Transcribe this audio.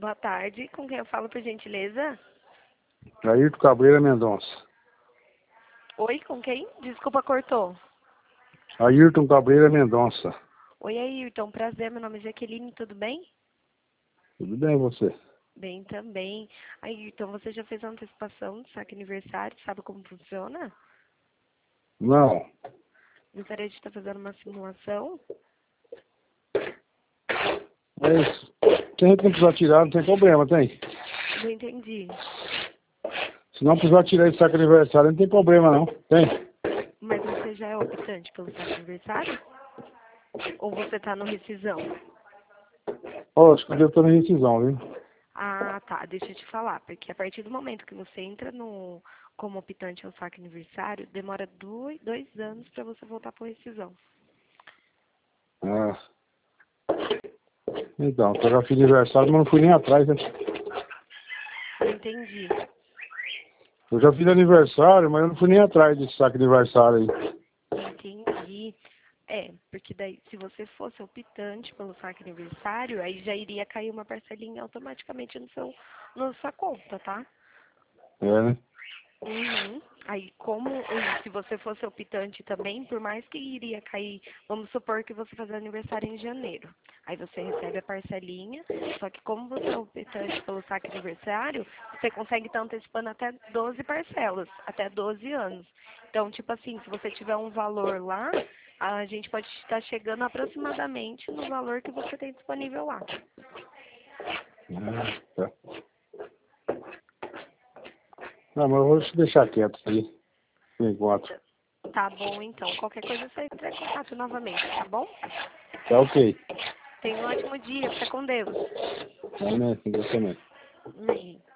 Boa tarde, com quem eu falo, por gentileza? Ayrton Cabreira Mendonça. Oi, com quem? Desculpa, cortou. Ayrton Cabreira Mendonça. Oi, Ayrton, prazer, meu nome é Jaqueline, tudo bem? Tudo bem, você? Bem também. Ayrton, você já fez a antecipação do saque aniversário, sabe como funciona? Não. Gostaria de estar fazendo uma simulação? Mas se a gente não precisar tirar, não tem problema, tem? Não entendi. Se não precisar tirar esse saco aniversário, não tem problema, não. Tem? Mas você já é optante pelo saque aniversário? Ou você está no rescisão? Ó, acho que eu devo estar na rescisão, viu? Ah, tá. Deixa eu te falar, porque a partir do momento que você entra no como optante ao saque aniversário, demora dois anos para você voltar por rescisão. Ah. Então, eu já fiz aniversário, mas não fui nem atrás, né? Não entendi. Eu já fiz aniversário, mas eu não fui nem atrás desse saco aniversário aí. Entendi. É, porque daí, se você fosse optante pelo saque aniversário, aí já iria cair uma parcelinha automaticamente na sua conta, tá? É, né? Uhum. Aí, e se você fosse optante também, por mais que iria cair, vamos supor que você faz aniversário em janeiro. Aí você recebe a parcelinha, só que como você é optante pelo saque aniversário, você consegue estar antecipando até 12 parcelas, até 12 anos. Então, tipo assim, se você tiver um valor lá, a gente pode estar chegando aproximadamente no valor que você tem disponível lá. Ah, tá. Não, mas eu vou deixar quieto isso aí, por enquanto. Tá bom, então. Qualquer coisa você entra em contato novamente, tá bom? Tá ok. Tenha um ótimo dia. Fica com Deus. É, né? Com você também. Amém.